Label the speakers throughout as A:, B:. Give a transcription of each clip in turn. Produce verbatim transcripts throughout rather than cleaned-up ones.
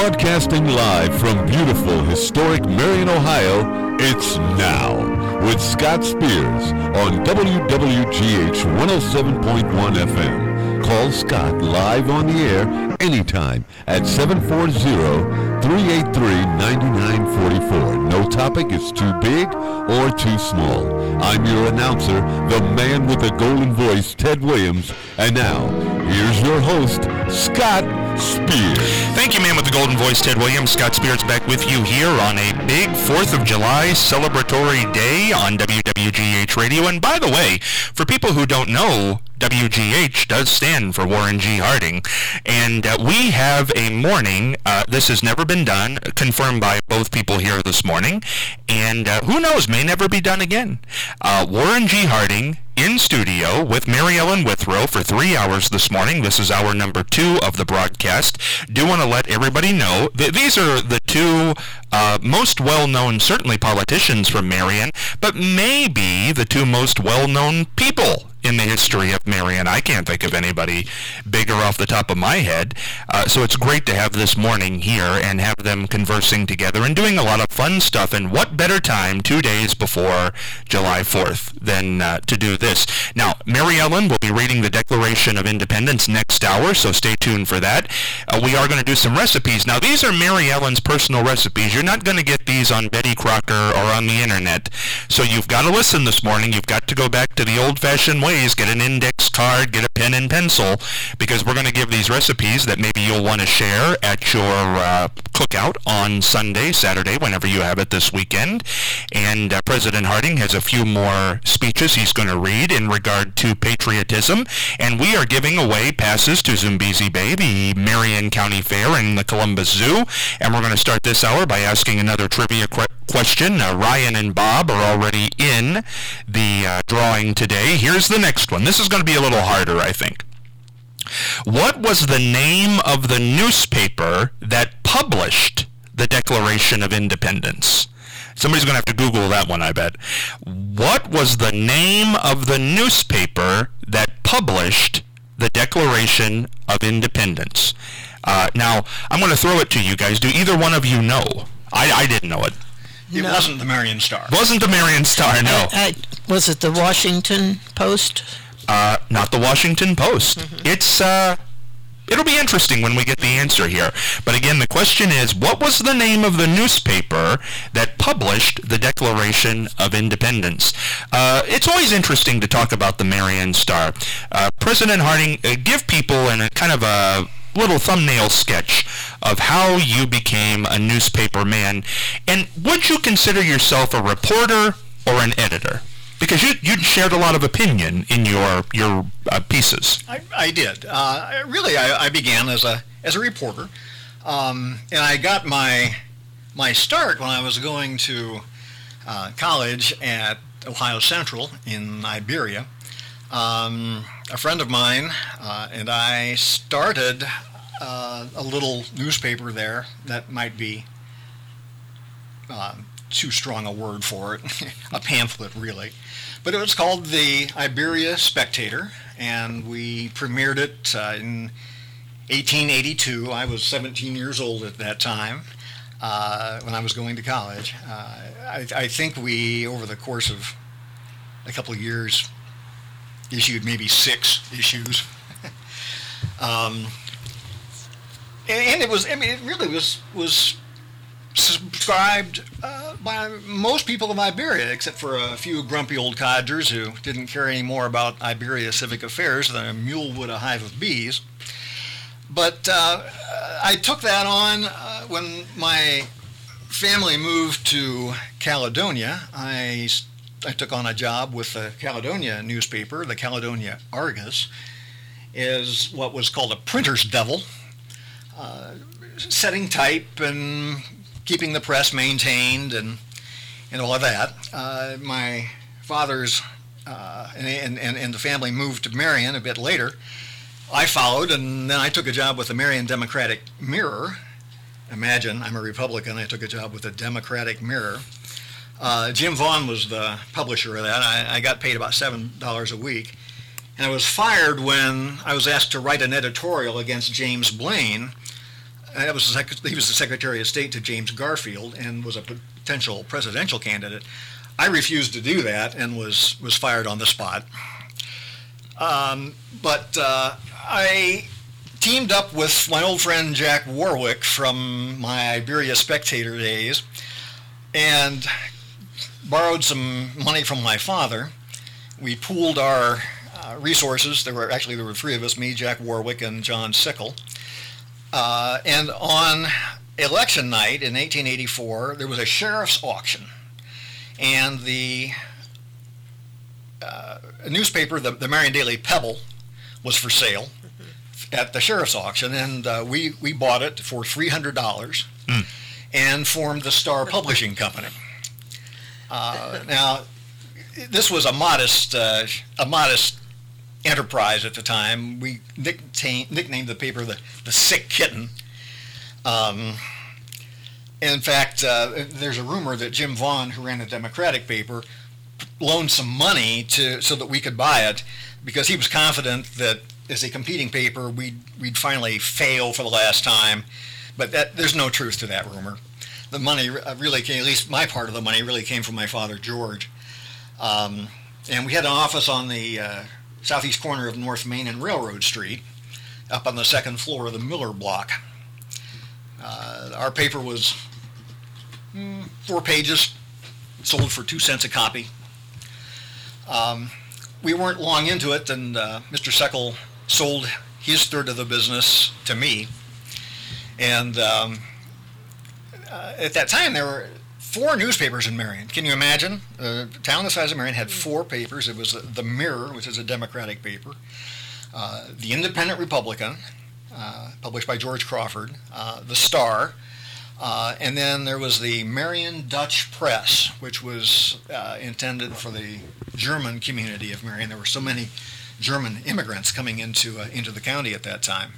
A: Broadcasting live from beautiful, historic Marion, Ohio, it's Now with Scott Spears on W W G H one oh seven point one F M. Call Scott live on the air anytime at seven four zero, three eight three, nine nine four four. No topic is too big or too small. I'm your announcer, the man with the golden voice, Ted Williams. And now, here's your host, Scott Spears.
B: Thank you, man with the golden voice, Ted Williams. Scott Spears back with you here on a big fourth of July celebratory day on W W G H Radio. And by the way, for people who don't know, W G H does stand for Warren G. Harding. And uh, we have a morning, uh, this has never been done, confirmed by both people here this morning. And uh, who knows, may never be done again. Uh, Warren G. Harding in studio with Mary Ellen Withrow for three hours this morning. This is hour number two of the broadcast. Do want to let everybody know that these are the two uh, most well-known, certainly politicians from Marion, but maybe the two most well-known people in the history of Marion. I can't think of anybody bigger off the top of my head. Uh, so it's great to have this morning here and have them conversing together and doing a lot of fun stuff. And what better time two days before July fourth than uh, to do this? Now, Mary Ellen will be reading the Declaration of Independence next hour, so stay tuned for that. Uh, we are going to do some recipes. Now, these are Mary Ellen's personal recipes. You're not going to get these on Betty Crocker or on the internet. So you've got to listen this morning. You've got to go back to the old-fashioned ways, get an index card, get a pen and pencil, because we're going to give these recipes that maybe you'll want to share at your uh, cookout on Sunday, Saturday, whenever you have it this weekend. And uh, President Harding has a few more speeches he's going to read in regard to patriotism. And we are giving away passes to Zambezi Bay, the Marion County Fair, and the Columbus Zoo. And we're going to start this hour by asking another trivia qu- question. Uh, Ryan and Bob are already in the uh, drawing today. Here's the next one. This is going to be a little harder, I think. What was the name of the newspaper that published the Declaration of Independence? Somebody's going to have to Google that one, I bet. What was the name of the newspaper that published the Declaration of Independence? Uh, now, I'm going to throw it to you guys. Do either one of you know? I, I didn't know it.
C: It no. wasn't the Marion Star.
B: Wasn't the Marion Star, no.
D: I, I, was it the Washington Post?
B: Uh, not the Washington Post. Mm-hmm. It's, uh, it'll be interesting when we get the answer here. But again, the question is, what was the name of the newspaper that published the Declaration of Independence? Uh, it's always interesting to talk about the Marion Star. Uh, President Harding, uh, give people in a kind of a little thumbnail sketch of how you became a newspaper man. And would you consider yourself a reporter or an editor? Because you you shared a lot of opinion in your your uh, pieces.
C: I, I did. Uh, really, I, I began as a as a reporter, um, and I got my my start when I was going to uh, college at Ohio Central in Iberia. Um, a friend of mine uh, and I started uh, a little newspaper there that might be uh, too strong a word for it, a pamphlet really. But it was called the Iberia Spectator, and we premiered it uh, in eighteen eighty-two. I was seventeen years old at that time uh, when I was going to college. Uh, I, I think we, over the course of a couple of years, issued maybe six issues. um, and, and it was, I mean, it really was was subscribed uh, by most people of Iberia, except for a few grumpy old codgers who didn't care any more about Iberia civic affairs than a mule would a hive of bees. But uh, I took that on uh, when my family moved to Caledonia. I I took on a job with the Caledonia newspaper, the Caledonia Argus, as what was called a printer's devil, uh, setting type and keeping the press maintained and and all of that. Uh, my father's uh, and, and, and the family moved to Marion a bit later. I followed, and then I took a job with the Marion Democratic Mirror. Imagine, I'm a Republican, I took a job with the Democratic Mirror. Uh, Jim Vaughn was the publisher of that. I, I got paid about seven dollars a week. And I was fired when I was asked to write an editorial against James Blaine, that was the sec- he was the Secretary of State to James Garfield and was a potential presidential candidate. I refused to do that and was, was fired on the spot. Um, but uh, I teamed up with my old friend Jack Warwick from my Iberia Spectator days and borrowed some money from my father. We pooled our uh, resources. There were actually there were three of us: me, Jack Warwick, and John Sickle. Uh, and on election night in eighteen eighty-four, there was a sheriff's auction, and the uh, newspaper, the, the Marion Daily Pebble, was for sale mm-hmm. at the sheriff's auction, and uh, we we bought it for three hundred dollars mm. and formed the Star Publishing Company. Uh, now, this was a modest uh, a modest enterprise at the time. We nicknamed, nicknamed the paper the, the Sick Kitten. Um, in fact, uh, there's a rumor that Jim Vaughn, who ran the Democratic paper, loaned some money to so that we could buy it because he was confident that as a competing paper we'd, we'd finally fail for the last time. But that, there's no truth to that rumor. The money really came, at least my part of the money really came from my father, George. Um, and we had an office on the uh, southeast corner of North Main and Railroad Street, up on the second floor of the Miller Block. Uh, our paper was mm, four pages, sold for two cents a copy. Um, we weren't long into it, and uh, Mister Sickle sold his third of the business to me. And um, uh, at that time, there were four newspapers in Marion. Can you imagine? A town the size of Marion had four papers. It was the Mirror, which is a Democratic paper, uh, the Independent Republican, uh, published by George Crawford, uh, the Star, uh, and then there was the Marion Dutch Press, which was uh, intended for the German community of Marion. There were so many German immigrants coming into uh, into the county at that time.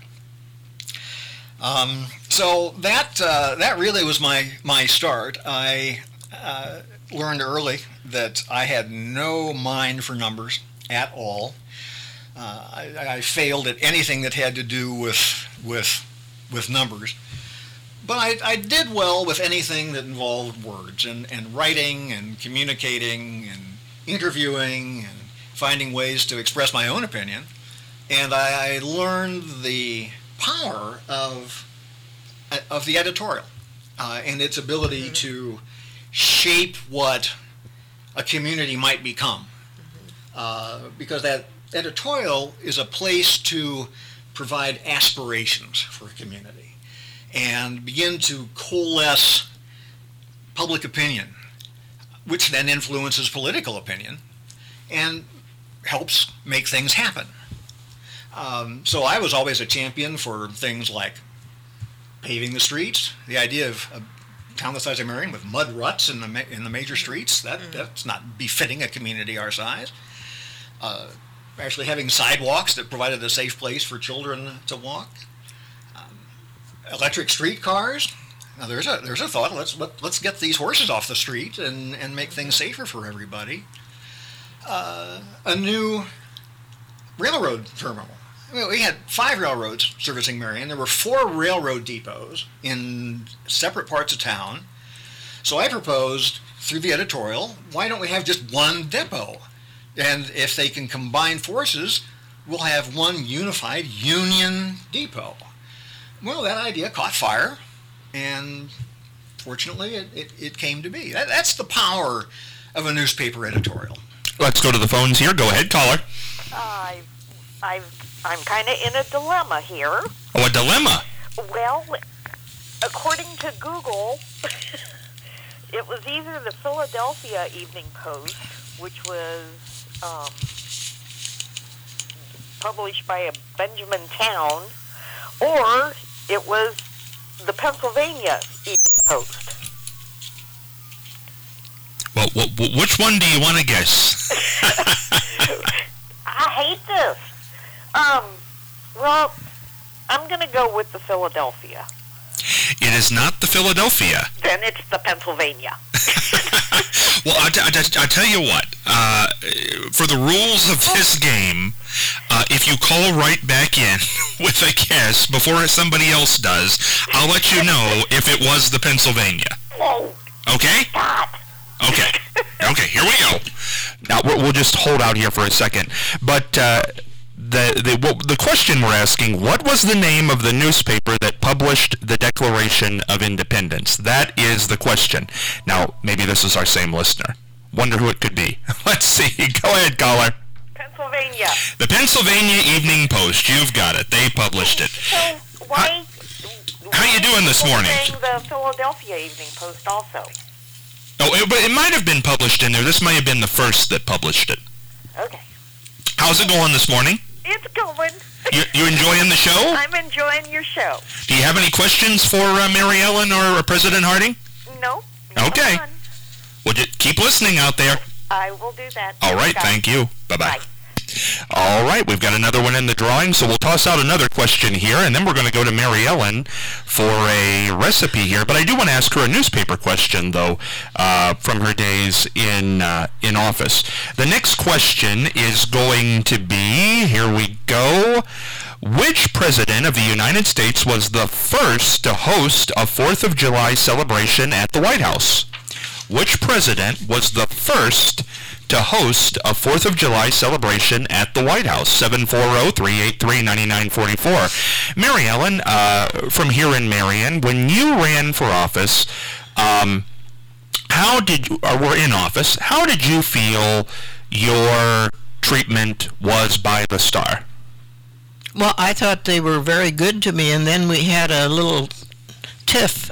C: Um, so that uh, that really was my, my start. I uh, learned early that I had no mind for numbers at all. Uh, I, I failed at anything that had to do with with with numbers. But I, I did well with anything that involved words and, and writing and communicating and interviewing and finding ways to express my own opinion. And I, I learned the power of of the editorial uh, and its ability mm-hmm. to shape what a community might become. Mm-hmm. Uh, because that editorial is a place to provide aspirations for a community and begin to coalesce public opinion, which then influences political opinion and helps make things happen. Um, so I was always a champion for things like paving the streets. The idea of a town the size of Marion with mud ruts in the ma- in the major streets, that mm. that's not befitting a community our size. Uh, actually having sidewalks that provided a safe place for children to walk. Um, electric streetcars. Now there's a there's a thought. Let's let, let's get these horses off the street and, and make things safer for everybody. Uh, a new railroad terminal. We had five railroads servicing Marion. There were four railroad depots in separate parts of town. So I proposed, through the editorial, why don't we have just one depot? And if they can combine forces, we'll have one unified Union Depot. Well, that idea caught fire, and fortunately it, it, it came to be. That, that's the power of a newspaper editorial.
B: Let's go to the phones here. Go ahead, caller.
E: Uh, I've, I'm kind of in a dilemma here.
B: Oh, a dilemma?
E: Well, according to Google, it was either the Philadelphia Evening Post, which was um, published by a Benjamin Town, or it was the Pennsylvania Evening Post.
B: Well, w- which one do you want to guess?
E: I hate this. Um, well, I'm going to go with the Philadelphia.
B: It is not the Philadelphia.
E: Then it's the Pennsylvania.
B: Well, I, I, I tell you what, uh, for the rules of this game, uh, if you call right back in with a guess before somebody else does, I'll let you know if it was the Pennsylvania.
E: Whoa.
B: Okay?
E: God.
B: Okay. Okay, here we go. Now, we'll just hold out here for a second. But uh, the, the, well, the question we're asking, what was the name of the newspaper that published the Declaration of Independence? That is the question. Now, maybe this is our same listener. Wonder who it could be. Let's see. Go ahead, caller.
E: Pennsylvania.
B: The Pennsylvania Evening Post. You've got it. They published it.
E: So why...
B: How you doing this morning?
E: Saying the Philadelphia Evening Post also.
B: Oh, it, but it might have been published in there. This might have been the first that published it.
E: Okay.
B: How's it going this morning?
E: It's going.
B: You, you enjoying the show?
E: I'm enjoying your show.
B: Do you have any questions for uh, Mary Ellen or uh, President Harding?
E: No.
B: Okay.
E: None.
B: Well, just keep listening out there.
E: I will do that.
B: All right,
E: Bye.
B: thank you. Bye-bye.
E: Bye.
B: All right, we've got another one in the drawing, so we'll toss out another question here, and then we're going to go to Mary Ellen for a recipe here. But I do want to ask her a newspaper question, though, uh, from her days in uh, in office. The next question is going to be, here we go, which president of the United States was the first to host a fourth of July celebration at the White House? Which president was the first to host a fourth of July celebration at the White House? seven four zero, three eight three, nine nine four four. Mary Ellen, uh, from here in Marion, when you ran for office, um, how did you, or were in office, how did you feel your treatment was by the Star?
D: Well, I thought they were very good to me, and then we had a little tiff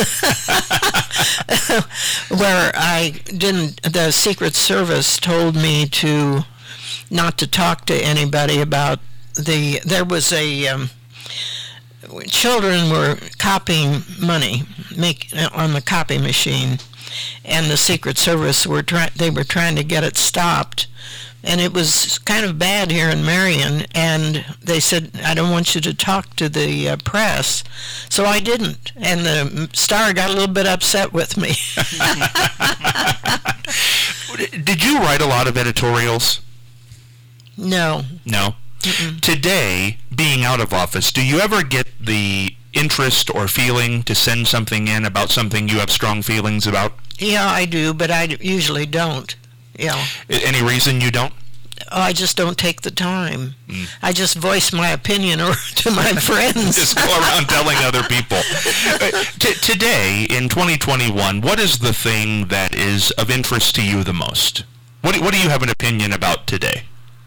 D: where I didn't, the Secret Service told me to not to talk to anybody about the, there was a, um, children were copying money make, on the copy machine, and the Secret Service were trying, they were trying to get it stopped. And it was kind of bad here in Marion, and they said, I don't want you to talk to the uh, press. So I didn't, and the Star got a little bit upset with me.
B: Did you write a lot of editorials?
D: No.
B: No?
D: Mm-mm.
B: Today, being out of office, do you ever get the interest or feeling to send something in about something you have strong feelings about?
D: Yeah, I do, but I usually don't. Yeah.
B: Any reason you don't?
D: Oh, I just don't take the time.
B: Mm.
D: I just voice my opinion or to my friends.
B: Just go around telling other people. Uh, t- today, in twenty twenty-one, what is the thing that is of interest to you the most? What do, what do you have an opinion about today?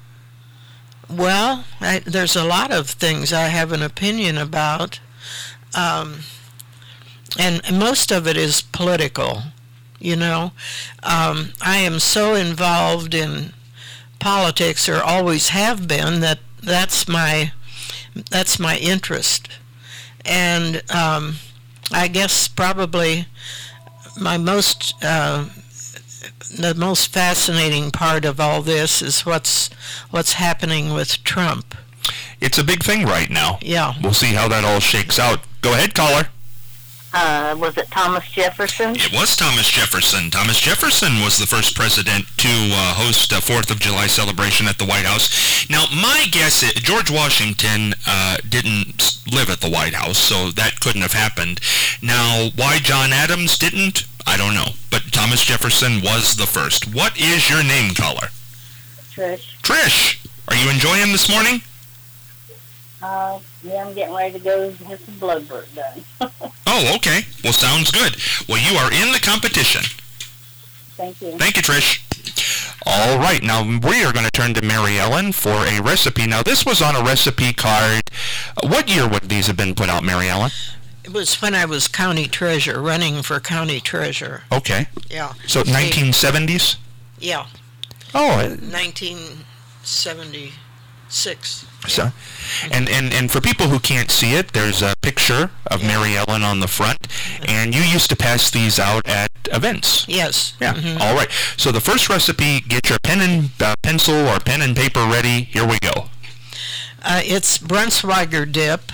D: Well, I, there's a lot of things I have an opinion about, um, and most of it is political. You know, um, I am so involved in politics, or always have been, that that's my that's my interest. And um, I guess probably my most uh, the most fascinating part of all this is what's what's happening with Trump.
B: It's a big thing right now.
D: Yeah.
B: We'll see how that all shakes out. Go ahead, caller.
F: Uh, was it Thomas Jefferson?
B: It was Thomas Jefferson. Thomas Jefferson was the first president to uh, host a fourth of July celebration at the White House. Now, my guess is George Washington uh, didn't live at the White House, so that couldn't have happened. Now, why John Adams didn't, I don't know. But Thomas Jefferson was the first. What is your name, caller?
F: Trish.
B: Trish, are you enjoying this morning?
F: Uh, yeah, I'm getting ready to go get some blood work done.
B: Oh, okay. Well, sounds good. Well, you are in the competition.
F: Thank you.
B: Thank you, Trish. All right, now we are going to turn to Mary Ellen for a recipe. Now, this was on a recipe card. What year would these have been put out, Mary Ellen?
D: It was when I was county treasurer, running for county treasurer.
B: Okay.
D: Yeah.
B: So nineteen seventies?
D: Yeah.
B: Oh.
D: nineteen seventy-six.
B: So, and, and, and for people who can't see it, there's a picture of Mary Ellen on the front, and you used to pass these out at events.
D: Yes.
B: Yeah.
D: Mm-hmm.
B: All right. So the first recipe, get your pen and uh, pencil or pen and paper ready. Here we go.
D: Uh, it's Brunswiger dip.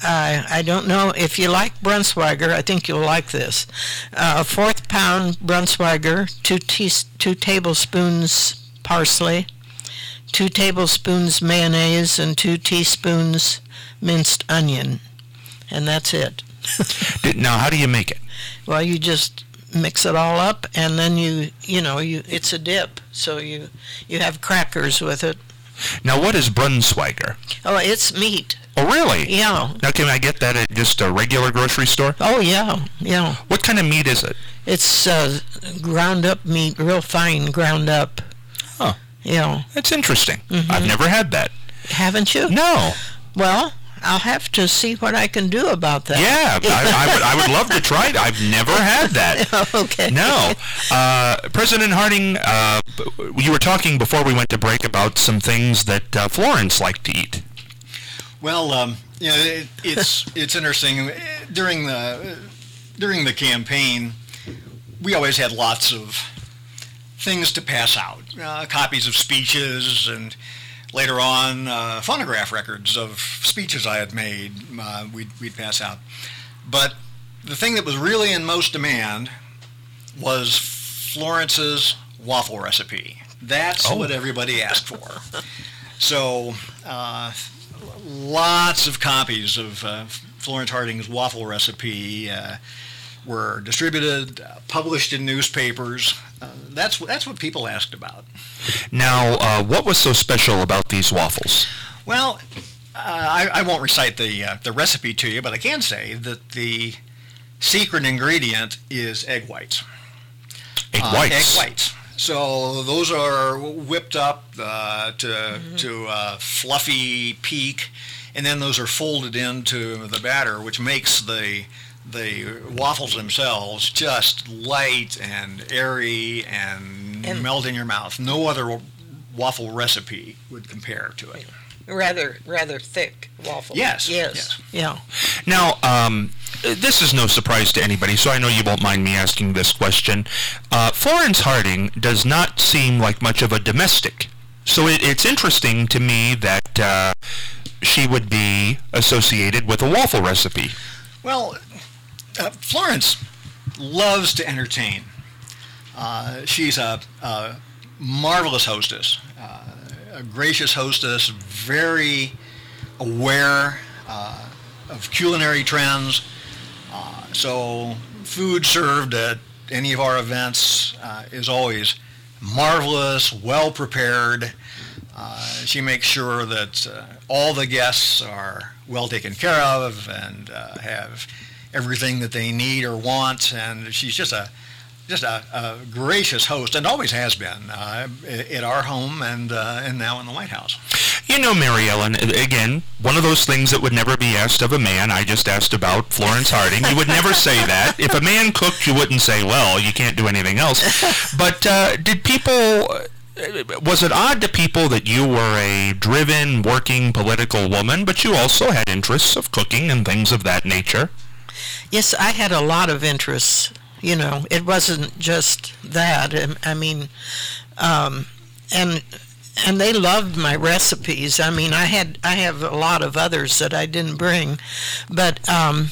D: I I don't know if you like Brunswiger. I think you'll like this. Uh, a fourth pound Brunswiger, two tea, two tablespoons parsley, two tablespoons mayonnaise, and two teaspoons minced onion, and that's it.
B: Now, how do you make it?
D: Well, you just mix it all up, and then you you know you it's a dip, so you you have crackers with it.
B: Now, what is Brunswiger?
D: Oh, it's meat.
B: Oh, really?
D: Yeah.
B: Now, can I get that at just a regular grocery store?
D: Oh, yeah, yeah.
B: What kind of meat is it?
D: It's uh, ground up meat, real fine ground up.
B: Oh.
D: Yeah.
B: That's interesting.
D: Mm-hmm.
B: I've never had that.
D: Haven't you?
B: No.
D: Well, I'll have to see what I can do about that.
B: Yeah, I, I, would, I would love to try it. I've never had that.
D: Okay.
B: No. Uh, President Harding, uh, you were talking before we went to break about some things that uh, Florence liked to eat.
C: Well, um, you know, it, it's it's interesting. During the during the campaign, we always had lots of things to pass out, uh, copies of speeches, and later on, uh, phonograph records of speeches I had made. Uh, we'd we'd pass out. But the thing that was really in most demand was Florence's waffle recipe. That's
B: Oh.
C: what everybody asked for. So. Uh, Lots of copies of uh, Florence Harding's waffle recipe uh, were distributed, uh, published in newspapers. Uh, that's that's what people asked about.
B: Now, uh, what was so special about these waffles?
C: Well, uh, I, I won't recite the uh, the recipe to you, but I can say that the secret ingredient is egg whites.
B: Egg
C: Uh,
B: whites.
C: egg whites. So those are whipped up uh, to mm-hmm. to a fluffy peak, and then those are folded into the batter, which makes the the waffles themselves just light and airy and, and melt in your mouth. No other waffle recipe would compare to it.
D: Rather, rather thick waffle.
C: Yes.
D: Yes.
C: yes.
D: Yeah.
B: Now, um, this is no surprise to anybody, so I know you won't mind me asking this question. Uh, Florence Harding does not seem like much of a domestic, so it, it's interesting to me that uh, she would be associated with a waffle recipe.
C: Well, uh, Florence loves to entertain. Uh, she's a, a marvelous hostess. Uh, a gracious hostess, very aware uh, of culinary trends. Uh, so food served at any of our events uh, is always marvelous, well prepared. Uh, she makes sure that uh, all the guests are well taken care of and uh, have everything that they need or want. And she's just a Just a, a gracious host, and always has been, uh, at our home and uh, and now in the White House.
B: You know, Mary Ellen, again, one of those things that would never be asked of a man. I just asked about Florence Harding. You would never say that. If a man cooked, you wouldn't say, well, you can't do anything else. But uh, did people... Was it odd to people that you were a driven, working, political woman, but you also had interests of cooking and things of that nature?
D: Yes, I had a lot of interests. You know, it wasn't just that. I mean, um, and and they loved my recipes. I mean, I had I have a lot of others that I didn't bring, but um,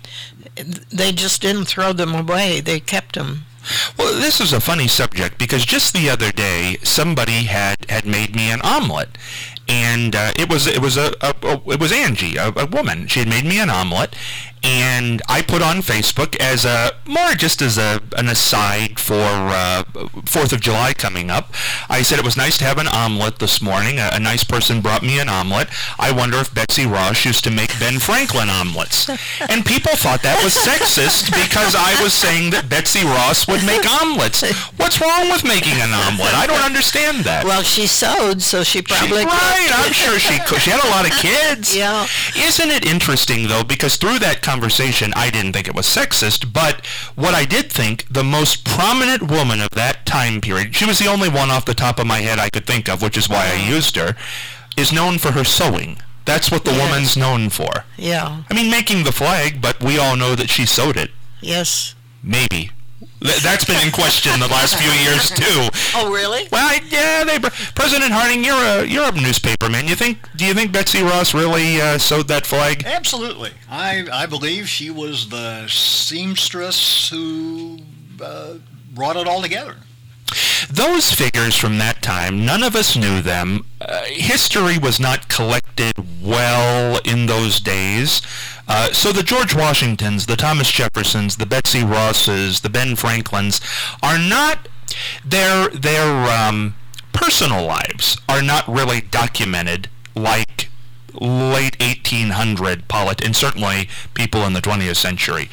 D: they just didn't throw them away. They kept them.
B: Well, this is a funny subject because just the other day somebody had, had made me an omelet, and uh, it was it was a, a, a it was Angie, a, a woman. She had made me an omelet, and I put on Facebook as a more just as a an aside for uh, Fourth of July coming up. I said it was nice to have an omelet this morning. A, a nice person brought me an omelet. I wonder if Betsy Ross used to make Ben Franklin omelets, and people thought that was sexist because I was saying that Betsy Ross would make omelets. What's wrong with making an omelet? I don't understand that.
D: Well, she sewed, so she probably
B: she, right. I'm sure she could. She had a lot of kids.
D: Yeah.
B: Isn't it interesting though? Because through that conversation, I didn't think it was sexist, but what I did think, the most prominent woman of that time period, she was the only one off the top of my head I could think of, which is why I used her, is known for her sewing. That's what the
D: yes.
B: woman's known for.
D: Yeah.
B: I mean, making the flag, but we all know that she sewed it.
D: Yes.
B: Maybe. Th- that's been in question the last few years too.
D: Oh, really?
B: Well, I, yeah, they. President Harding, you're a you're a newspaperman. You think? Do you think Betsy Ross really uh, sewed that flag?
C: Absolutely. I I believe she was the seamstress who uh, brought it all together.
B: Those figures from that time, none of us knew them. Uh, history was not collected well in those days. Uh, so the George Washingtons, the Thomas Jeffersons, the Betsy Rosses, the Ben Franklins are not, their, their um, personal lives are not really documented like late eighteen hundred polit- and certainly people in the twentieth century.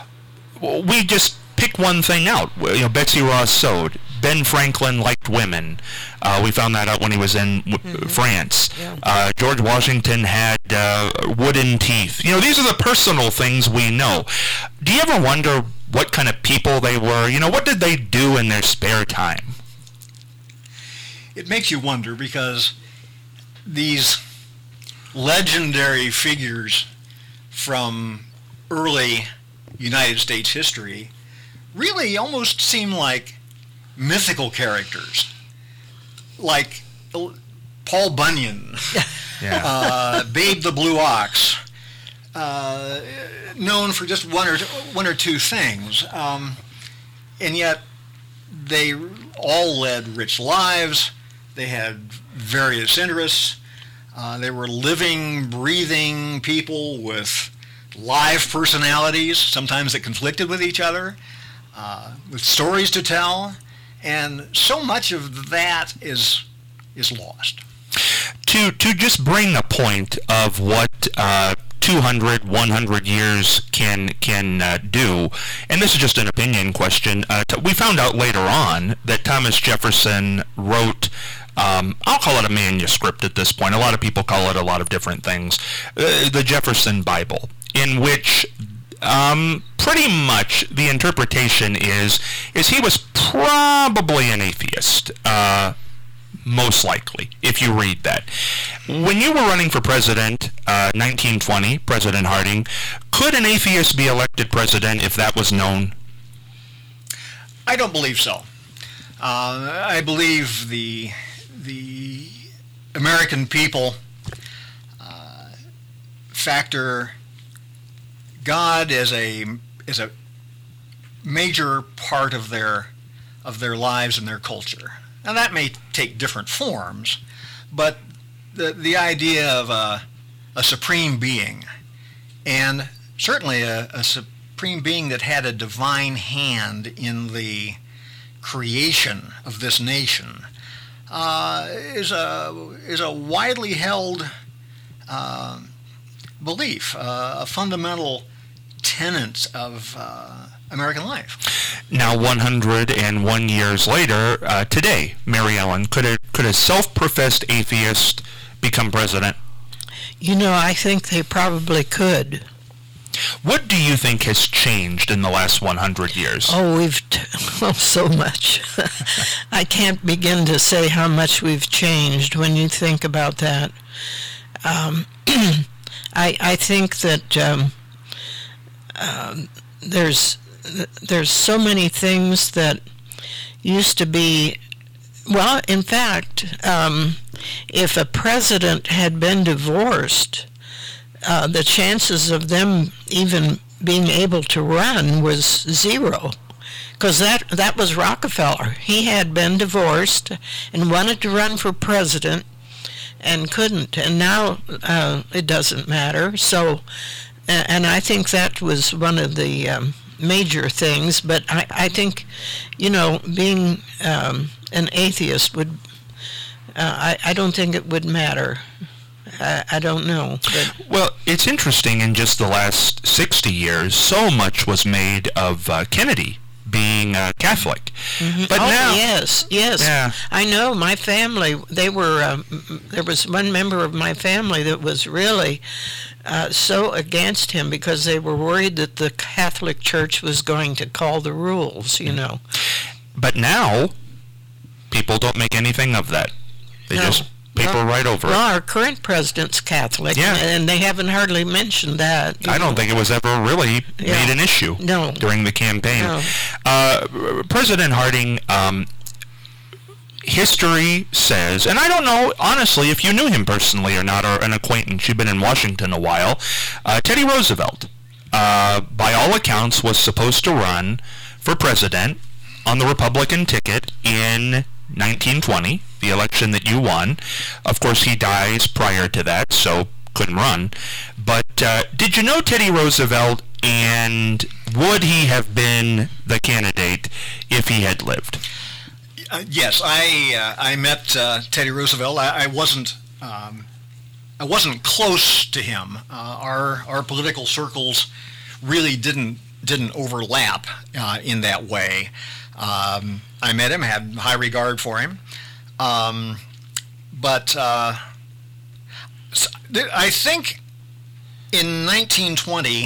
B: We just pick one thing out. You know, Betsy Ross sewed. Ben Franklin liked women. Uh, we found that out when he was in w- mm-hmm. France. Yeah. Uh, George Washington had uh, wooden teeth. You know, these are the personal things we know. Do you ever wonder what kind of people they were? You know, what did they do in their spare time?
C: It makes you wonder because these legendary figures from early United States history really almost seem like mythical characters, like Paul Bunyan, yeah. uh, Babe the Blue Ox, uh, known for just one or two, one or two things, um, and yet they all led rich lives. They had various interests. Uh, they were living, breathing people with live personalities, sometimes that conflicted with each other, uh, with stories to tell. And so much of that is is lost.
B: To to just bring a point of what uh, two hundred, one hundred years can can uh, do, and this is just an opinion question. Uh, t- we found out later on that Thomas Jefferson wrote, um, I'll call it a manuscript at this point. A lot of people call it a lot of different things. Uh, the Jefferson Bible, in which Um, pretty much the interpretation is is he was probably an atheist, uh, most likely, if you read that. When you were running for president, uh, nineteen twenty, President Harding, could an atheist be elected president if that was known?
C: I don't believe so. Uh, I believe the the American people uh, factor God is a is a major part of their of their lives and their culture. Now that may take different forms, but the the idea of a a supreme being, and certainly a, a supreme being that had a divine hand in the creation of this nation, uh, is a is a widely held uh, belief, uh, a fundamental tenet of uh, American life.
B: Now, one hundred one years later, uh, today, Mary Ellen, could a, could a self-professed atheist become president?
D: You know, I think they probably could.
B: What do you think has changed in the last one hundred years?
D: Oh, we've t- oh, so much. I can't begin to say how much we've changed when you think about that. Um, I I think that um, um, there's there's so many things that used to be. Well, in fact, um, if a president had been divorced, uh, the chances of them even being able to run was zero. Because that, that was Rockefeller. He had been divorced and wanted to run for president and couldn't. And now uh, it doesn't matter. So, and I think that was one of the um, major things. But I, I think, you know, being um, an atheist would, uh, I, I don't think it would matter. I, I don't know. But.
B: Well, it's interesting, in just the last sixty years, so much was made of uh, Kennedy being uh, Catholic.
D: Mm-hmm.
B: But
D: oh,
B: now,
D: yes, yes.
B: Yeah.
D: I know my family, they were, um, there was one member of my family that was really uh, so against him because they were worried that the Catholic Church was going to call the rules, you know.
B: But now, people don't make anything of that. They
D: no.
B: just paper
D: well,
B: right over
D: well,
B: it.
D: our current president's Catholic,
B: Yeah.
D: and they haven't hardly mentioned that.
B: I don't think it was ever really
D: Yeah.
B: made an issue
D: No.
B: during the campaign.
D: No.
B: Uh, President Harding, um, history says, and I don't know, honestly, if you knew him personally or not, or an acquaintance, you've been in Washington a while, uh, Teddy Roosevelt, uh, by all accounts, was supposed to run for president on the Republican ticket in nineteen twenty, the election that you won. Of course, he dies prior to that, so couldn't run. But uh, did you know Teddy Roosevelt, and would he have been the candidate if he had lived?
C: Uh, yes, I uh, I met uh, Teddy Roosevelt. I, I wasn't um, I wasn't close to him. Uh, our our political circles really didn't didn't overlap uh, in that way. Um, I met him, had high regard for him, um, but uh, I think in nineteen twenty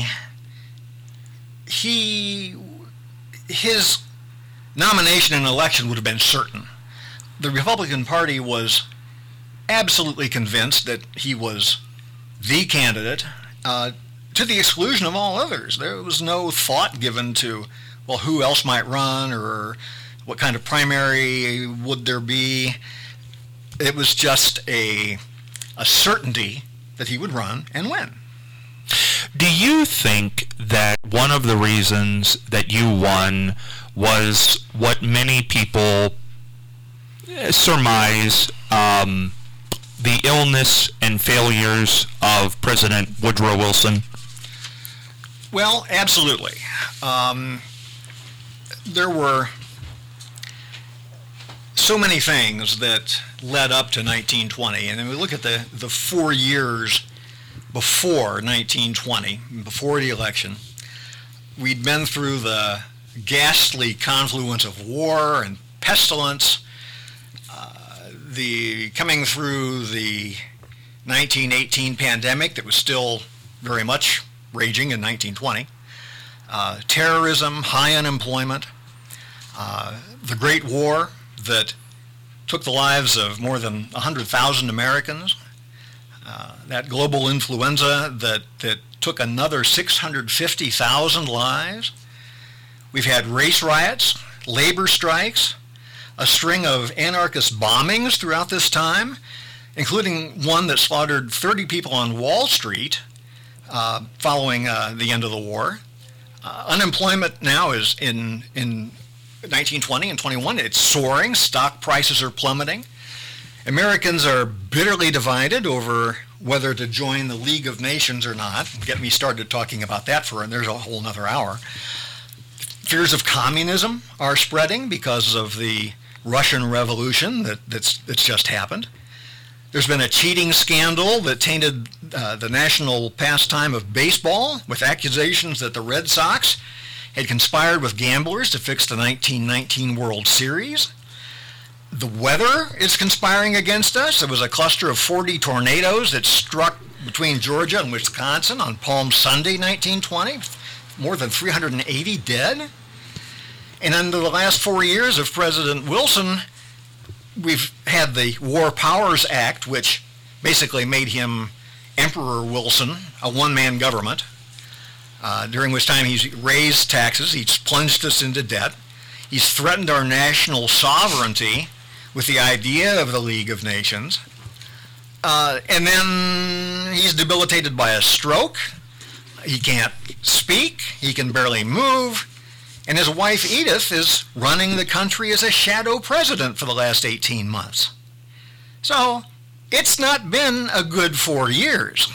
C: he his nomination and election would have been certain. The Republican Party was absolutely convinced that he was the candidate, uh, to the exclusion of all others. There was no thought given to, well, who else might run, or what kind of primary would there be. It was just a, a certainty that he would run and win.
B: Do you think that one of the reasons that you won was what many people surmise, um, the illness and failures of President Woodrow Wilson?
C: Well, absolutely. Um, there were so many things that led up to nineteen twenty, and then we look at the, the four years before nineteen twenty, before the election. We'd been through the ghastly confluence of war and pestilence, uh, the coming through the nineteen eighteen pandemic that was still very much raging in nineteen twenty, uh, terrorism, high unemployment, uh, the Great War that took the lives of more than one hundred thousand Americans, uh, that global influenza that, that took another six hundred fifty thousand lives. We've had race riots, labor strikes, a string of anarchist bombings throughout this time, including one that slaughtered thirty people on Wall Street uh, following uh, the end of the war. Uh, unemployment now is in in nineteen twenty and twenty-one, it's soaring. Stock prices are plummeting. Americans are bitterly divided over whether to join the League of Nations or not. Get me started talking about that for, and there's a whole nother hour. Fears of communism are spreading because of the Russian Revolution that, that's, that's just happened. There's been a cheating scandal that tainted uh, the national pastime of baseball, with accusations that the Red Sox had conspired with gamblers to fix the nineteen nineteen World Series. The weather is conspiring against us. There was a cluster of forty tornadoes that struck between Georgia and Wisconsin on Palm Sunday, nineteen twenty. More than three hundred eighty dead. And under the last four years of President Wilson, we've had the War Powers Act, which basically made him Emperor Wilson, a one-man government, uh, during which time he's raised taxes, he's plunged us into debt, he's threatened our national sovereignty with the idea of the League of Nations, uh, and then he's debilitated by a stroke. He can't speak, he can barely move, and his wife Edith is running the country as a shadow president for the last eighteen months. So, it's not been a good four years.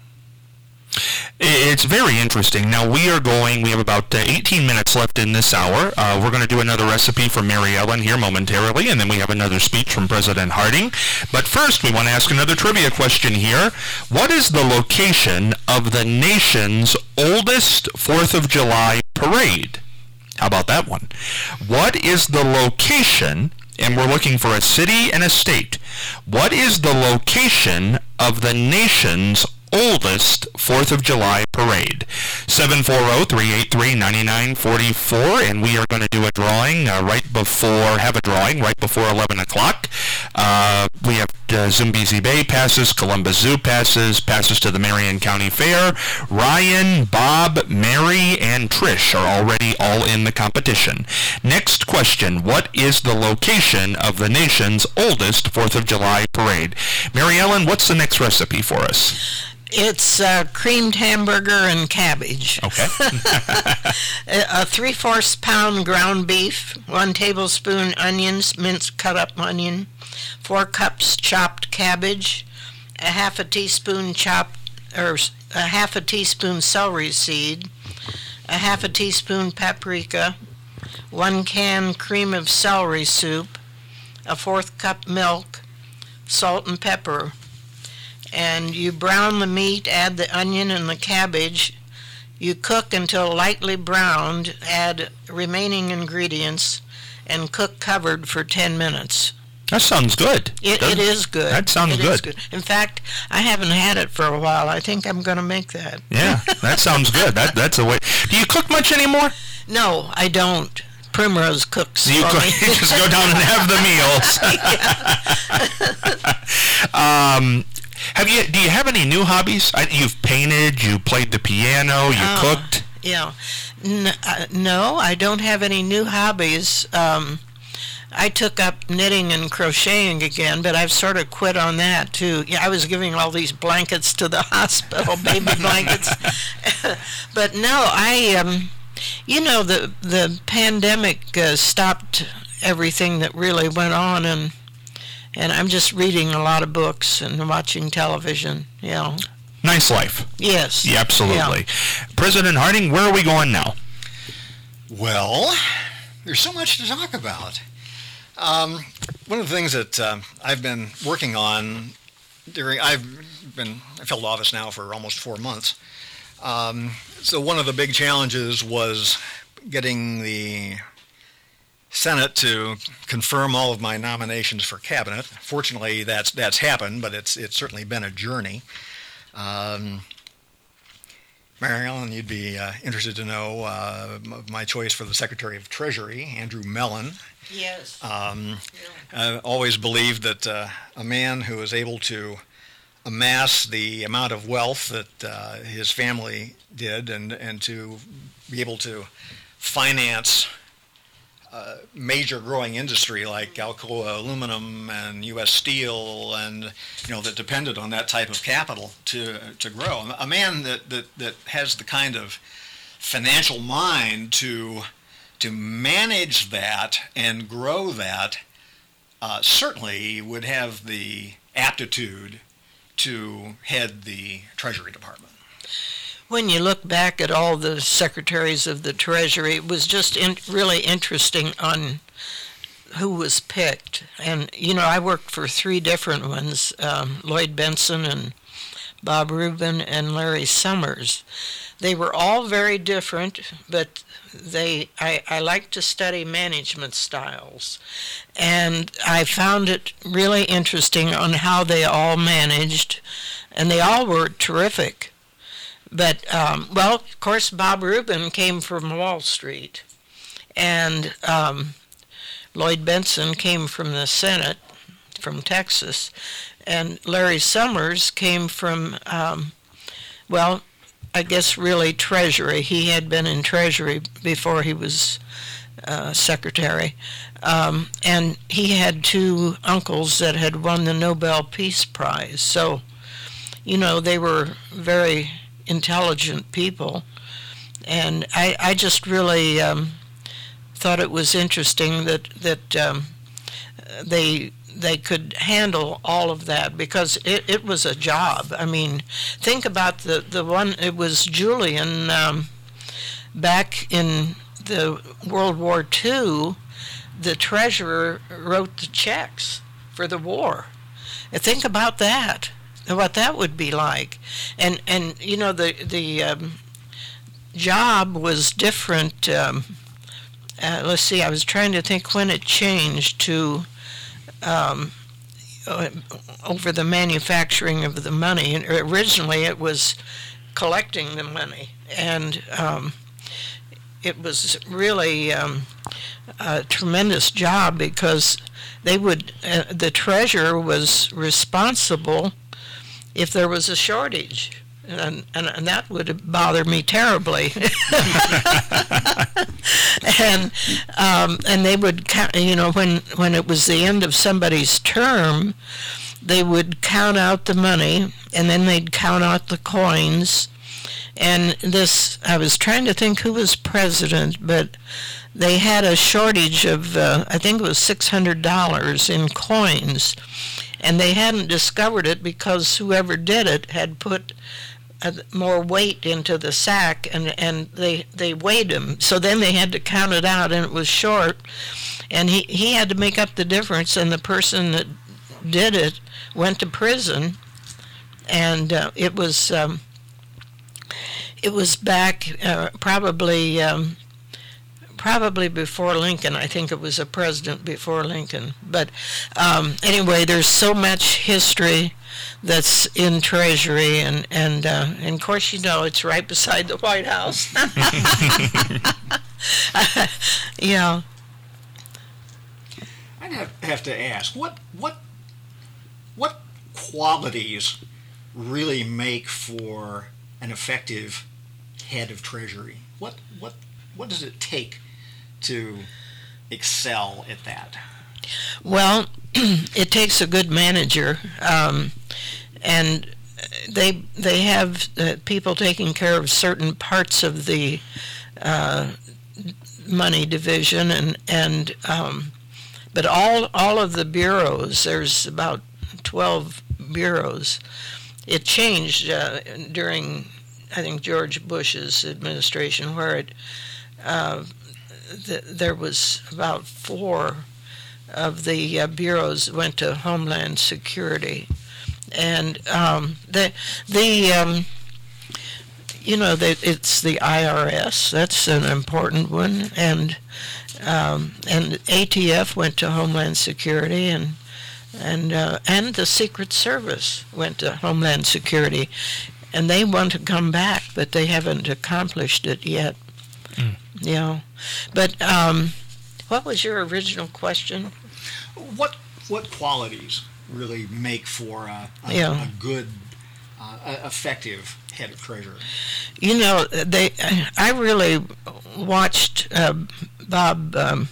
B: It's very interesting. Now, we are going, we have about uh, eighteen minutes left in this hour. Uh, we're going to do another recipe from Mary Ellen here momentarily, and then we have another speech from President Harding. But first, we want to ask another trivia question here. What is the location of the nation's oldest fourth of July parade? How about that one? What is the location, and we're looking for a city and a state, what is the location of the nation's oldest fourth of July parade? seven four zero, three eight three, nine nine four four, and we are going to do a drawing uh, right before, have a drawing right before eleven o'clock. Uh, we have uh, Zambezi Bay passes, Columbus Zoo passes, passes to the Marion County Fair. Ryan, Bob, Mary, and Trish are already all in the competition. Next question, what is the location of the nation's oldest fourth of July parade? Mary Ellen, what's the next recipe for us?
D: It's uh, creamed hamburger and cabbage.
B: Okay.
D: A three-fourths pound ground beef, one tablespoon onions, minced cut-up onion, four cups chopped cabbage, a half a teaspoon chopped, or a half a teaspoon celery seed, a half a teaspoon paprika, one can cream of celery soup, a fourth cup milk, salt and pepper. And you brown the meat, add the onion and the cabbage. You cook until lightly browned, add remaining ingredients, and cook covered for ten minutes.
B: That sounds good.
D: It, it is good.
B: That sounds
D: it
B: good.
D: Is good. In fact, I haven't had it for a while. I think I'm going to make that.
B: Yeah, that sounds good. That That's a way. Do you cook much anymore?
D: No, I don't. Primrose cooks
B: you,
D: for
B: cook,
D: me.
B: you just go down and have the meals. um, have you? Do you have any new hobbies? I, you've painted. You played the piano. You
D: Oh,
B: cooked.
D: Yeah. N- uh, no, I don't have any new hobbies. Um, I took up knitting and crocheting again, but I've sort of quit on that too. Yeah, I was giving all these blankets to the hospital, baby blankets. But no, I, um, you know, the the pandemic uh, stopped everything that really went on, and and I'm just reading a lot of books and watching television. You know.
B: Nice life.
D: Yes.
B: Yeah, absolutely.
D: Yeah.
B: President Harding, where are we going now?
C: Well, there's so much to talk about. Um, one of the things that uh, I've been working on during, I've been, I've held office now for almost four months. Um, so one of the big challenges was getting the Senate to confirm all of my nominations for cabinet. Fortunately, that's that's happened, but it's it's certainly been a journey. Um, Mary Ellen, you'd be uh, interested to know uh, my choice for the Secretary of Treasury, Andrew Mellon.
D: Yes.
C: Um, I've always believed that uh, a man who is able to amass the amount of wealth that uh, his family did, and, and to be able to finance uh, major growing industry like Alcoa Aluminum and U S Steel, and you know that depended on that type of capital to to grow. A man that that, that has the kind of financial mind to to manage that and grow that uh, certainly would have the aptitude to head the Treasury Department.
D: When you look back at all the secretaries of the Treasury, it was just in, really interesting on who was picked. And, you know, I worked for three different ones, um, Lloyd Bentsen and Bob Rubin and Larry Summers. They were all very different, but they I, I like to study management styles. And I found it really interesting on how they all managed, and they all were terrific. But, um, well, of course, Bob Rubin came from Wall Street, and um, Lloyd Bentsen came from the Senate, from Texas, and Larry Summers came from, um, well, I guess really Treasury. He had been in Treasury before he was uh, Secretary, um, and he had two uncles that had won the Nobel Peace Prize. So, you know, they were very intelligent people, and I, I just really um, thought it was interesting that that um, they they could handle all of that, because it, it was a job. I mean, think about the, the one, it was Julian um, back in the World War Two, the treasurer wrote the checks for the war. And think about that. What that would be like, and and you know the the um, job was different. Um, uh, let's see, I was trying to think when it changed to um, uh, over the manufacturing of the money. And originally, it was collecting the money, and um, it was really um, a tremendous job because they would, uh, the treasurer was responsible if there was a shortage. And, and and that would bother me terribly. and um, and they would count, you know, when when it was the end of somebody's term, they would count out the money, and then they'd count out the coins. And this, I was trying to think who was president, but they had a shortage of, uh, I think it was six hundred dollars in coins, and they hadn't discovered it because whoever did it had put Uh, more weight into the sack, and and they they weighed him. So then they had to count it out, and it was short, and he he had to make up the difference. And the person that did it went to prison, and uh, it was um, it was back uh, probably um, probably before Lincoln. I think it was a president before Lincoln. But um, anyway, there's so much history that's in Treasury, and and, uh, and of course, you know, it's right beside the White House. Yeah.
C: I'd have, have to ask, what what what qualities really make for an effective head of Treasury? What what what does it take to excel at that?
D: Well, it takes a good manager, um, and they they have uh, people taking care of certain parts of the uh, money division, and and um, but all all of the bureaus. There's about twelve bureaus. It changed uh, during, I think, George Bush's administration, where it uh, th- there was about four of the uh, bureaus went to Homeland Security, and um, the the um, you know the, it's the I R S. That's an important one, and um, and A T F went to Homeland Security, and and uh, and the Secret Service went to Homeland Security, and they want to come back, but they haven't accomplished it yet. Mm. You know, but. Um, What was your original question?
C: What what qualities really make for a, a,
D: yeah.
C: a good, uh, effective head of Treasury?
D: You know, they. I really watched uh, Bob. Um,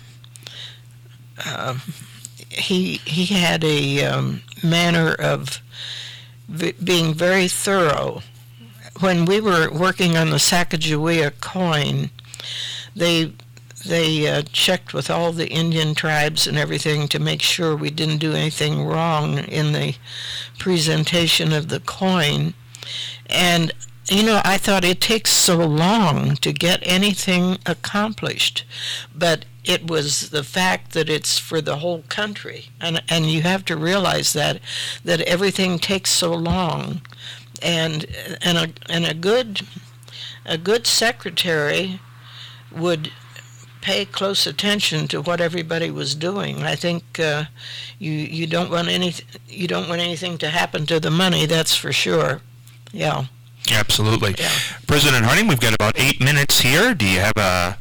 D: uh, he he had a um, manner of v- being very thorough. When we were working on the Sacagawea coin, they. They uh, checked with all the Indian tribes and everything to make sure we didn't do anything wrong in the presentation of the coin. And, you know, I thought it takes so long to get anything accomplished. But it was the fact that it's for the whole country. And and you have to realize that, that everything takes so long. And and a and a good a good secretary would pay close attention to what everybody was doing. I think uh, you you don't want any you don't want anything to happen to the money. That's for sure. Yeah.
B: Absolutely.
D: Yeah.
B: President Harding, we've got about eight minutes here. Do you have a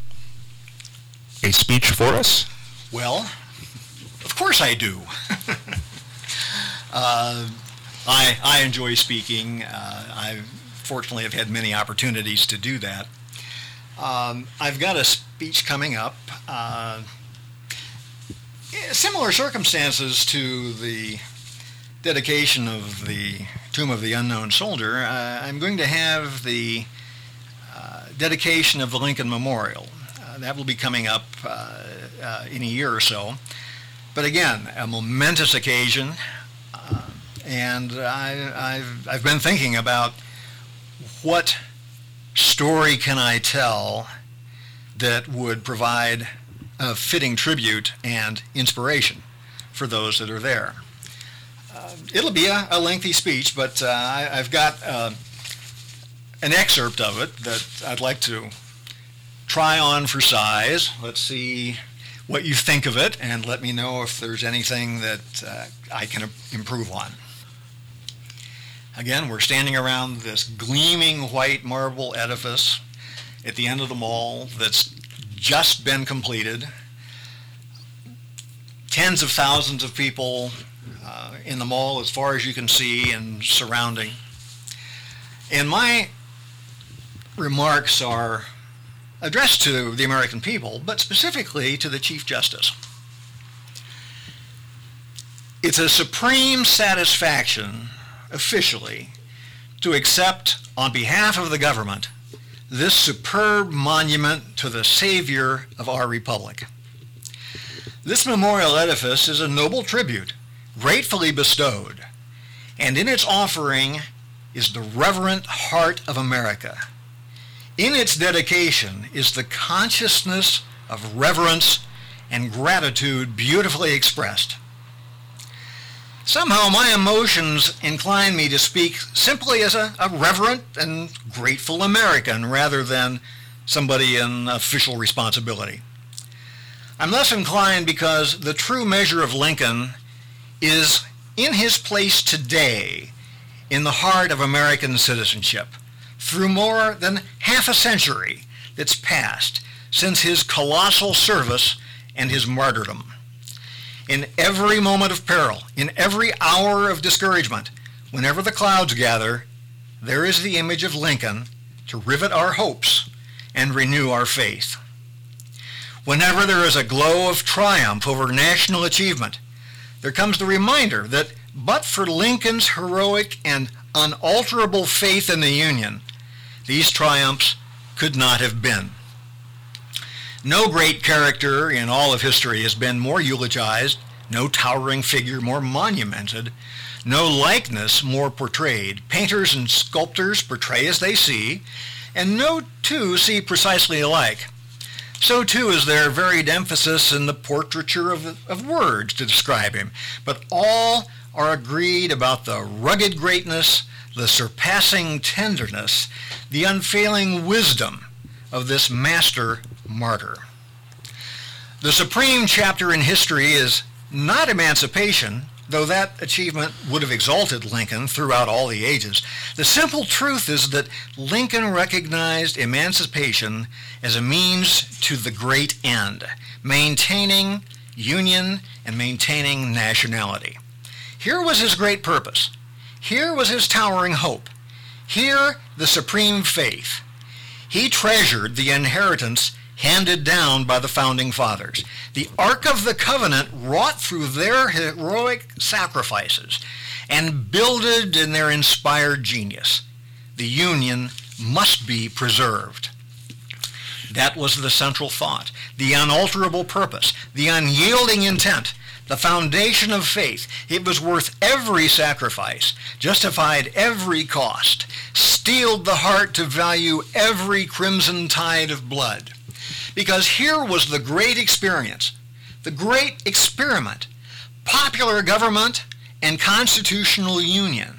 B: a speech for us?
C: Well, of course I do. uh, I I enjoy speaking. Uh, I fortunately have had many opportunities to do that. Um, I've got a speech coming up. Uh, similar circumstances to the dedication of the Tomb of the Unknown Soldier. Uh, I'm going to have the uh, dedication of the Lincoln Memorial. Uh, that will be coming up uh, uh, in a year or so. But again, a momentous occasion, uh, and I, I've, I've been thinking about what story can I tell that would provide a fitting tribute and inspiration for those that are there. Uh, it'll be a, a lengthy speech, but uh, I, I've got uh, an excerpt of it that I'd like to try on for size. Let's see what you think of it, and let me know if there's anything that uh, I can improve on. Again, we're standing around this gleaming white marble edifice at the end of the mall that's just been completed. tens of thousands of people uh, in the mall as far as you can see and surrounding. And my remarks are addressed to the American people, but specifically to the Chief Justice. It's a supreme satisfaction, officially, to accept on behalf of the government this superb monument to the savior of our republic. This memorial edifice is a noble tribute, gratefully bestowed, and in its offering is the reverent heart of America. In its dedication is the consciousness of reverence and gratitude beautifully expressed. Somehow my emotions incline me to speak simply as a, a reverent and grateful American rather than somebody in official responsibility. I'm thus inclined because the true measure of Lincoln is in his place today in the heart of American citizenship through more than half a century that's passed since his colossal service and his martyrdom. In every moment of peril, in every hour of discouragement, whenever the clouds gather, there is the image of Lincoln to rivet our hopes and renew our faith. Whenever there is a glow of triumph over national achievement, there comes the reminder that but for Lincoln's heroic and unalterable faith in the Union, these triumphs could not have been. No great character in all of history has been more eulogized, no towering figure more monumented, no likeness more portrayed. Painters and sculptors portray as they see, and no two see precisely alike. So too is there varied emphasis in the portraiture of, of words to describe him, but all are agreed about the rugged greatness, the surpassing tenderness, the unfailing wisdom of this master martyr. The supreme chapter in history is not emancipation, though that achievement would have exalted Lincoln throughout all the ages. The simple truth is that Lincoln recognized emancipation as a means to the great end, maintaining union and maintaining nationality. Here was his great purpose. Here was his towering hope. Here, the supreme faith. He treasured the inheritance handed down by the founding fathers, the Ark of the Covenant wrought through their heroic sacrifices and builded in their inspired genius. The Union must be preserved. That was the central thought, the unalterable purpose, the unyielding intent, the foundation of faith. It was worth every sacrifice, justified every cost, steeled the heart to value every crimson tide of blood. Because here was the great experience, the great experiment, popular government and constitutional union,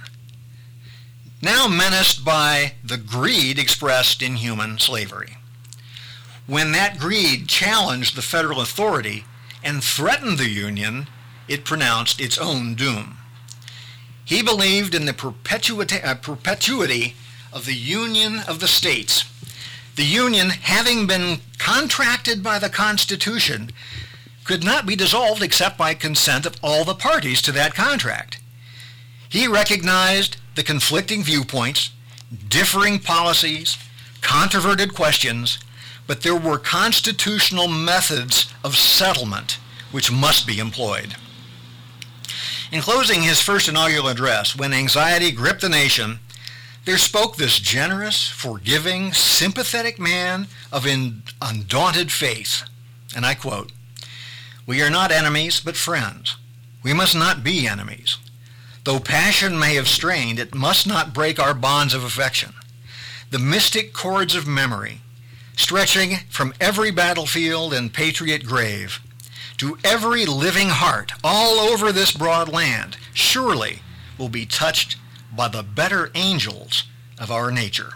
C: now menaced by the greed expressed in human slavery. When that greed challenged the federal authority and threatened the Union, it pronounced its own doom. He believed in the perpetuity, uh, perpetuity of the union of the states. The Union, having been contracted by the Constitution, could not be dissolved except by consent of all the parties to that contract. He recognized the conflicting viewpoints, differing policies, controverted questions, but there were constitutional methods of settlement which must be employed. In closing his first inaugural address, when anxiety gripped the nation, there spoke this generous, forgiving, sympathetic man of undaunted faith. And I quote, "We are not enemies, but friends. We must not be enemies. Though passion may have strained, it must not break our bonds of affection. The mystic cords of memory, stretching from every battlefield and patriot grave to every living heart all over this broad land, surely will be touched by the better angels of our nature."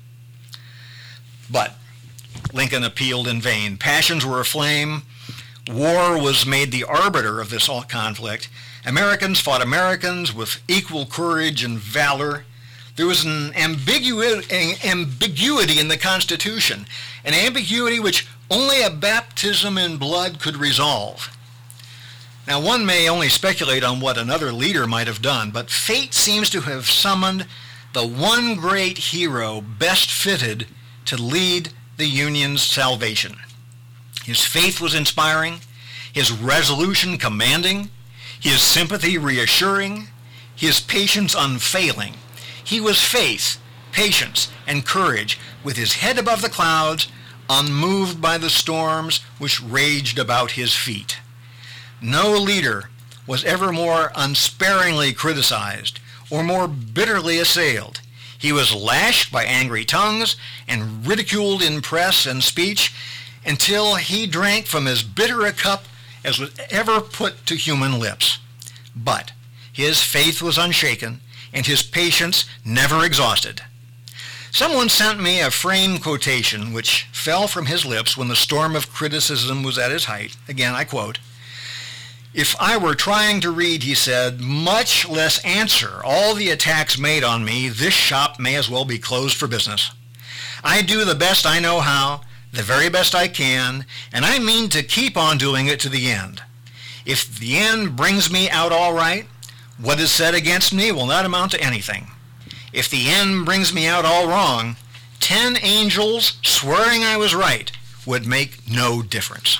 C: But Lincoln appealed in vain. Passions were aflame. War was made the arbiter of this conflict. Americans fought Americans with equal courage and valor. There was an ambiguity, an ambiguity in the Constitution, an ambiguity which only a baptism in blood could resolve. Now, one may only speculate on what another leader might have done, but fate seems to have summoned the one great hero best fitted to lead the Union's salvation. His faith was inspiring, his resolution commanding, his sympathy reassuring, his patience unfailing. He was faith, patience, and courage, with his head above the clouds, unmoved by the storms which raged about his feet. No leader was ever more unsparingly criticized or more bitterly assailed. He was lashed by angry tongues and ridiculed in press and speech until he drank from as bitter a cup as was ever put to human lips. But his faith was unshaken and his patience never exhausted. Someone sent me a framed quotation which fell from his lips when the storm of criticism was at its height. Again, I quote, "If I were trying to read," he said, "much less answer all the attacks made on me, this shop may as well be closed for business. I do the best I know how, the very best I can, and I mean to keep on doing it to the end. If the end brings me out all right, what is said against me will not amount to anything. If the end brings me out all wrong, ten angels swearing I was right would make no difference."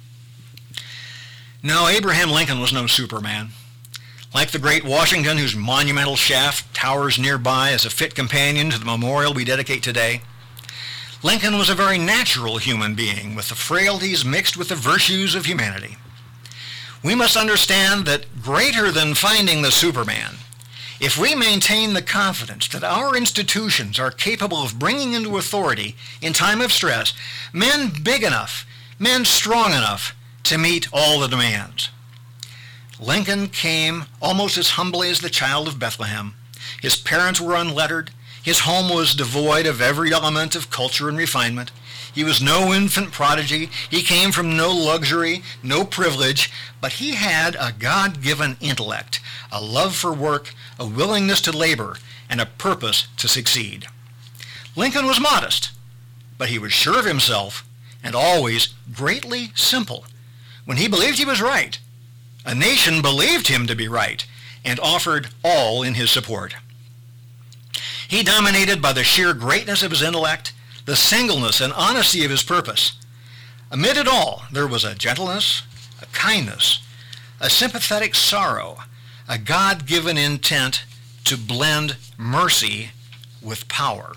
C: No, Abraham Lincoln was no Superman. Like the great Washington, whose monumental shaft towers nearby as a fit companion to the memorial we dedicate today, Lincoln was a very natural human being with the frailties mixed with the virtues of humanity. We must understand that greater than finding the Superman, if we maintain the confidence that our institutions are capable of bringing into authority in time of stress men big enough, men strong enough to meet all the demands. Lincoln came almost as humbly as the child of Bethlehem. His parents were unlettered. His home was devoid of every element of culture and refinement. He was no infant prodigy. He came from no luxury, no privilege, but he had a God-given intellect, a love for work, a willingness to labor, and a purpose to succeed. Lincoln was modest, but he was sure of himself and always greatly simple. When he believed he was right, a nation believed him to be right and offered all in his support. He dominated by the sheer greatness of his intellect, the singleness and honesty of his purpose. Amid it all, there was a gentleness, a kindness, a sympathetic sorrow, a God-given intent to blend mercy with power.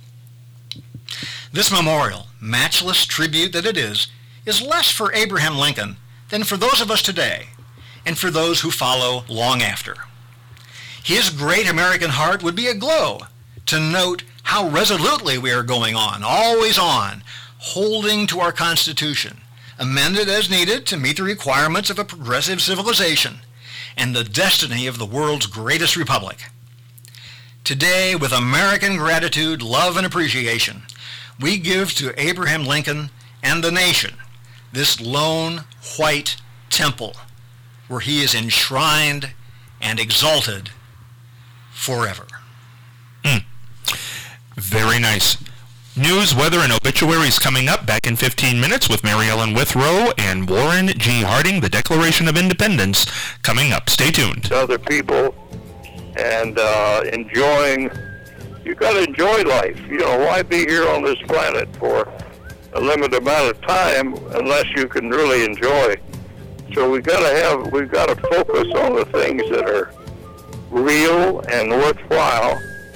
C: This memorial, matchless tribute that it is, is less for Abraham Lincoln than for those of us today and for those who follow long after. His great American heart would be aglow to note how resolutely we are going on, always on, holding to our Constitution, amended as needed to meet the requirements of a progressive civilization and the destiny of the world's greatest republic. Today, with American gratitude, love, and appreciation, we give to Abraham Lincoln and the nation this lone white temple where he is enshrined and exalted forever.
B: Mm. Very nice. News, weather, and obituaries coming up back in fifteen minutes with Mary Ellen Withrow and Warren G. Harding, the Declaration of Independence, coming up. Stay tuned.
G: Other people and uh, enjoying, you got to enjoy life. You know, why be here on this planet for a limited amount of time unless you can really enjoy? So we got to have, we've got to focus on the things that are real and worthwhile,